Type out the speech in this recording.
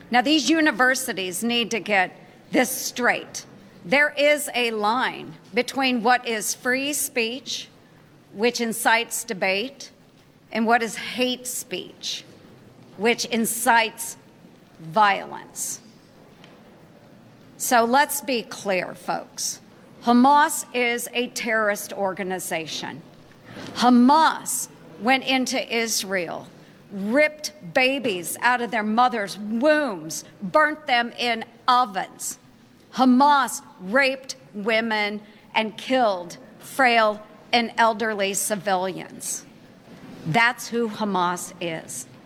Now, these universities need to get this straight. There is a line between what is free speech, which incites debate, and what is hate speech, which incites violence. So let's be clear, folks. Hamas is a terrorist organization. Hamas went into Israel, ripped babies out of their mothers' wombs, burnt them in ovens. Hamas raped women and killed frail and elderly civilians. That's who Hamas is.